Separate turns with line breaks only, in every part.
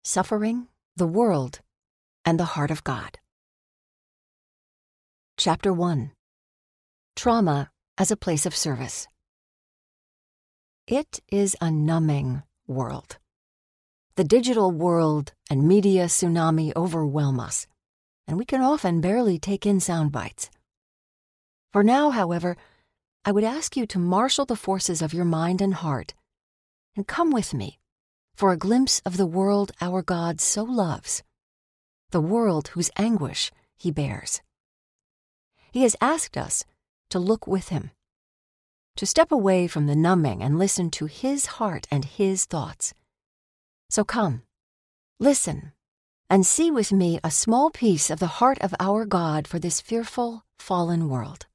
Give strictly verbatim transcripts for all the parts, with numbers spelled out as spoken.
Suffering, the World, and the Heart of God. Chapter one. Trauma as a Place of Service. It is a numbing world. The digital world and media tsunami overwhelm us, and we can often barely take in sound bites. For now, however, I would ask you to marshal the forces of your mind and heart and come with me for a glimpse of the world our God so loves, the world whose anguish he bears. He has asked us to look with him, to step away from the numbing and listen to his heart and his thoughts. So come, listen, and see with me a small piece of the heart of our God for this fearful, fallen world.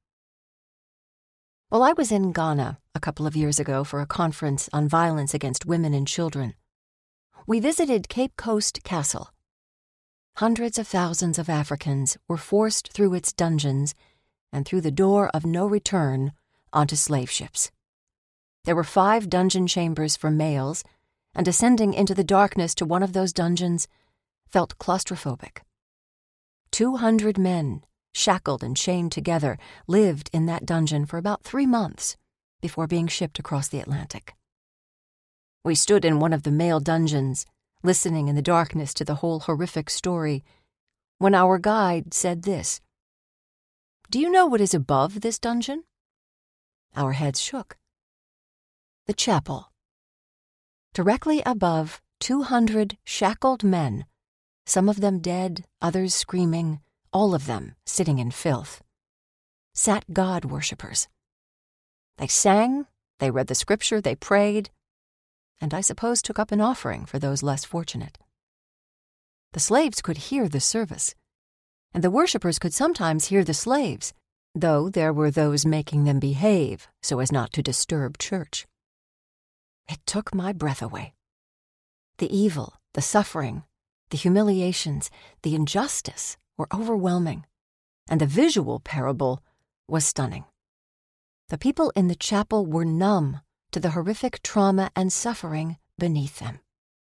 While I was in Ghana a couple of years ago for a conference on violence against women and children, we visited Cape Coast Castle. Hundreds of thousands of Africans were forced through its dungeons and through the door of no return onto slave ships. There were five dungeon chambers for males, and descending into the darkness to one of those dungeons felt claustrophobic. Two hundred men, shackled and chained together, lived in that dungeon for about three months before being shipped across the Atlantic. We stood in one of the male dungeons, listening in the darkness to the whole horrific story, when our guide said this: "Do you know what is above this dungeon?" Our heads shook. The chapel. Directly above two hundred shackled men, some of them dead, others screaming, all of them sitting in filth, sat God worshippers. They sang, they read the scripture, they prayed, and I suppose took up an offering for those less fortunate. The slaves could hear the service, and the worshippers could sometimes hear the slaves, though there were those making them behave so as not to disturb church. It took my breath away. The evil, the suffering, the humiliations, the injustice were overwhelming, and the visual parable was stunning. The people in the chapel were numb to the horrific trauma and suffering beneath them.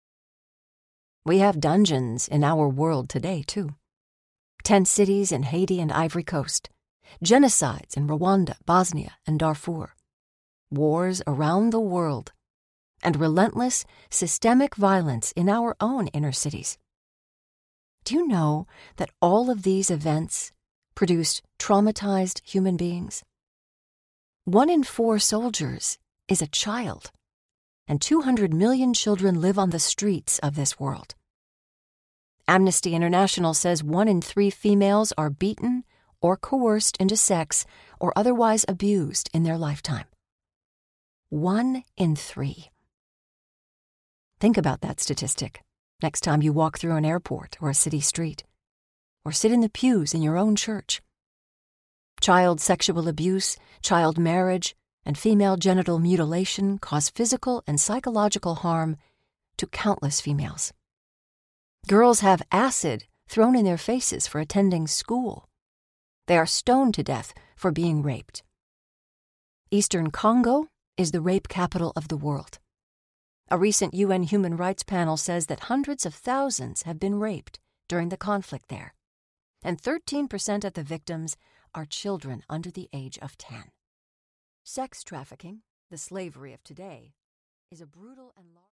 We have dungeons in our world today, too. Tent cities in Haiti and Ivory Coast, genocides in Rwanda, Bosnia, and Darfur, wars around the world, and relentless, systemic violence in our own inner cities. Do you know that all of these events produced traumatized human beings? One in four soldiers is a child, and two hundred million children live on the streets of this world. Amnesty International says one in three females are beaten or coerced into sex or otherwise abused in their lifetime. One in three. Think about that statistic next time you walk through an airport or a city street, or sit in the pews in your own church. Child sexual abuse, child marriage, and female genital mutilation cause physical and psychological harm to countless females. Girls have acid thrown in their faces for attending school. They are stoned to death for being raped. Eastern Congo is the rape capital of the world. A recent U N Human Rights panel says that hundreds of thousands have been raped during the conflict there, and thirteen percent of the victims are children under the age of ten. Sex trafficking, the slavery of today, is a brutal and large